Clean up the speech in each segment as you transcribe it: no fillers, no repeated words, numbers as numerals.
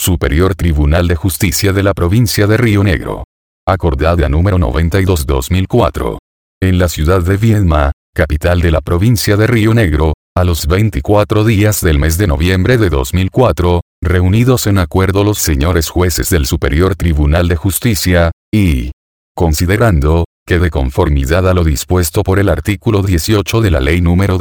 Superior Tribunal de Justicia de la Provincia de Río Negro. Acordada número 92/2004. En la ciudad de Viedma, capital de la provincia de Río Negro, a los 24 días del mes de noviembre de 2004, reunidos en acuerdo los señores jueces del Superior Tribunal de Justicia, y considerando que de conformidad a lo dispuesto por el artículo 18 de la Ley número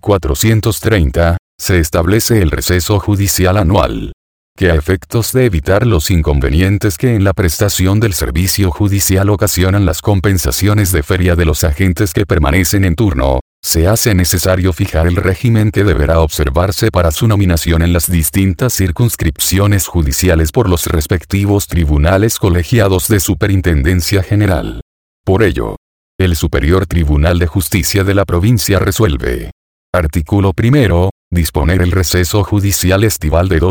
2430, se establece el receso judicial anual, que a efectos de evitar los inconvenientes que en la prestación del servicio judicial ocasionan las compensaciones de feria de los agentes que permanecen en turno, se hace necesario fijar el régimen que deberá observarse para su nominación en las distintas circunscripciones judiciales por los respectivos tribunales colegiados de Superintendencia General. Por ello, el Superior Tribunal de Justicia de la provincia resuelve. Artículo primero. Disponer el receso judicial estival de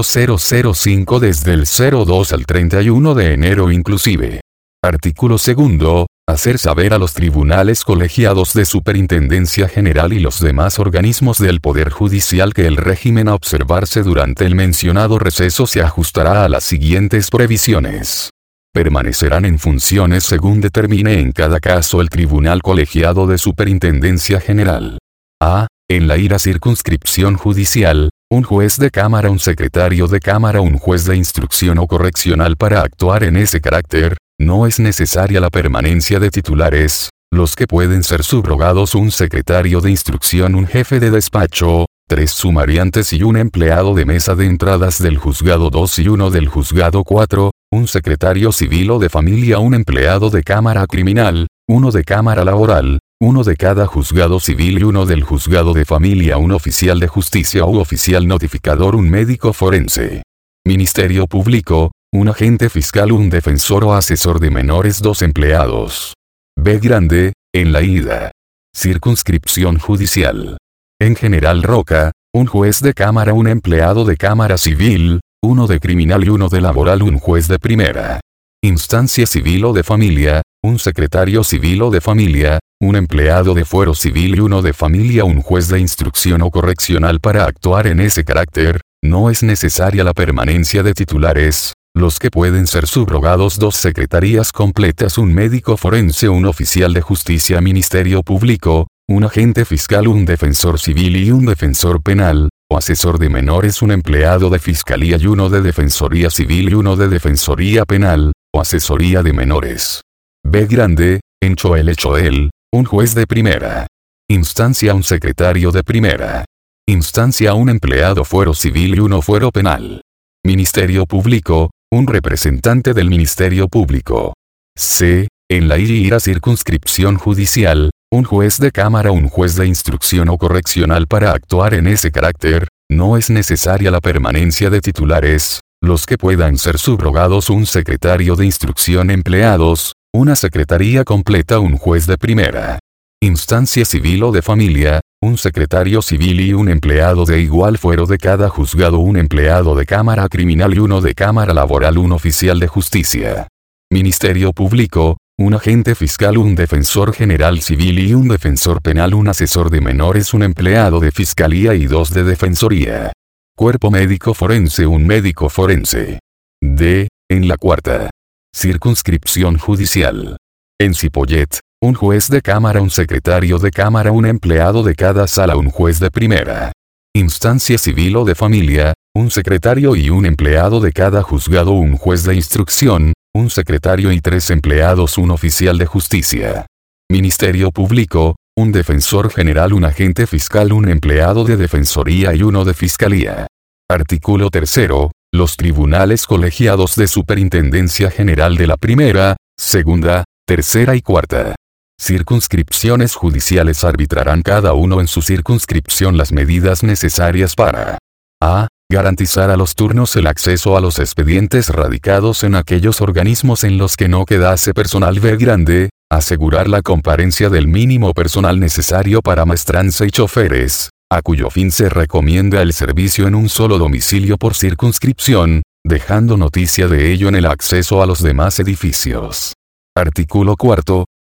2.005 desde el 02 al 31 de enero inclusive. Artículo segundo. Hacer saber a los tribunales colegiados de Superintendencia General y los demás organismos del Poder Judicial que el régimen a observarse durante el mencionado receso se ajustará a las siguientes previsiones. Permanecerán en funciones según determine en cada caso el Tribunal Colegiado de Superintendencia General. A. En la ira circunscripción judicial, un juez de cámara, un secretario de cámara, un juez de instrucción o correccional para actuar en ese carácter, no es necesaria la permanencia de titulares, los que pueden ser subrogados un secretario de instrucción, un jefe de despacho, 3 sumariantes y un empleado de mesa de entradas del juzgado 2 y uno del juzgado 4, un secretario civil o de familia, un empleado de cámara criminal, uno de cámara laboral, uno de cada juzgado civil y uno del juzgado de familia, un oficial de justicia u oficial notificador, un médico forense. Ministerio Público, un agente fiscal, un defensor o asesor de menores, 2 empleados. B grande, en la ida. Circunscripción judicial. En General Roca, un juez de cámara, un empleado de cámara civil, uno de criminal y uno de laboral, un juez de primera instancia civil o de familia, un secretario civil o de familia, un empleado de fuero civil y uno de familia, un juez de instrucción o correccional para actuar en ese carácter, no es necesaria la permanencia de titulares, los que pueden ser subrogados 2 secretarías completas, un médico forense, un oficial de justicia, Ministerio Público, un agente fiscal, un defensor civil y un defensor penal, o asesor de menores, un empleado de fiscalía y uno de defensoría civil y uno de defensoría penal, o asesoría de menores. B grande, en Choel, un juez de primera instancia, un secretario de primera instancia, un empleado fuero civil y uno fuero penal. Ministerio Público, un representante del Ministerio Público. C. En la ira circunscripción judicial, un juez de cámara, un juez de instrucción o correccional para actuar en ese carácter, no es necesaria la permanencia de titulares, los que puedan ser subrogados un secretario de instrucción, empleados, una secretaría completa, un juez de primera instancia civil o de familia, un secretario civil y un empleado de igual fuero de cada juzgado, un empleado de cámara criminal y uno de cámara laboral, un oficial de justicia. Ministerio Público, un agente fiscal, un defensor general civil y un defensor penal, un asesor de menores, un empleado de fiscalía y 2 de defensoría. Cuerpo médico forense, un médico forense. D. En la cuarta circunscripción judicial. En Cipollet, un juez de cámara, un secretario de cámara, un empleado de cada sala, un juez de primera instancia civil o de familia, un secretario y un empleado de cada juzgado, un juez de instrucción, un secretario y 3 empleados, un oficial de justicia. Ministerio Público, un defensor general, un agente fiscal, un empleado de defensoría y uno de fiscalía. Artículo tercero. Los tribunales colegiados de Superintendencia General de la primera, segunda, tercera y cuarta circunscripciones judiciales arbitrarán cada uno en su circunscripción las medidas necesarias para a. Garantizar a los turnos el acceso a los expedientes radicados en aquellos organismos en los que no quedase personal. B grande, asegurar la comparencia del mínimo personal necesario para maestranza y choferes, a cuyo fin se recomienda el servicio en un solo domicilio por circunscripción, dejando noticia de ello en el acceso a los demás edificios. Artículo cuarto.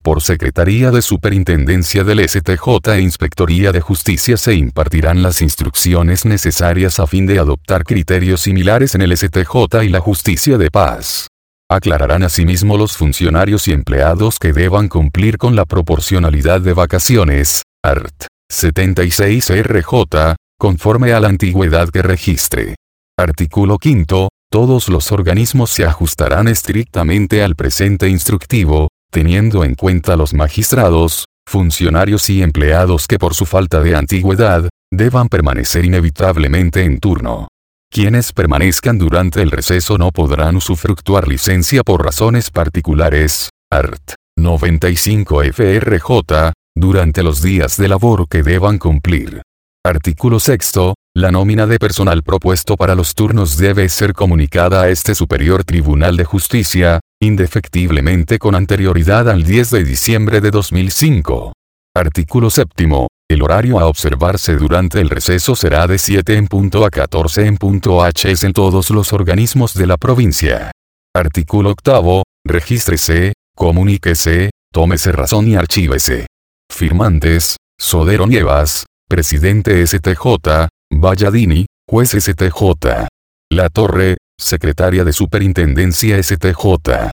Por Secretaría de Superintendencia del STJ e Inspectoría de Justicia se impartirán las instrucciones necesarias a fin de adoptar criterios similares en el STJ y la Justicia de Paz. Aclararán asimismo los funcionarios y empleados que deban cumplir con la proporcionalidad de vacaciones, art. 76 RJ, conforme a la antigüedad que registre. Artículo 5. Todos los organismos se ajustarán estrictamente al presente instructivo, teniendo en cuenta los magistrados, funcionarios y empleados que por su falta de antigüedad, deban permanecer inevitablemente en turno. Quienes permanezcan durante el receso no podrán usufructuar licencia por razones particulares, art. 95 FRJ, durante los días de labor que deban cumplir. Artículo 6. La nómina de personal propuesto para los turnos debe ser comunicada a este Superior Tribunal de Justicia, indefectiblemente con anterioridad al 10 de diciembre de 2005. Artículo 7. El horario a observarse durante el receso será de 7 en punto a 14 en punto h en todos los organismos de la provincia. Artículo 8. Regístrese, comuníquese, tómese razón y archívese. Firmantes: Sodero Nievas, Presidente STJ, Valladini, Juez STJ. La Torre, Secretaria de Superintendencia STJ.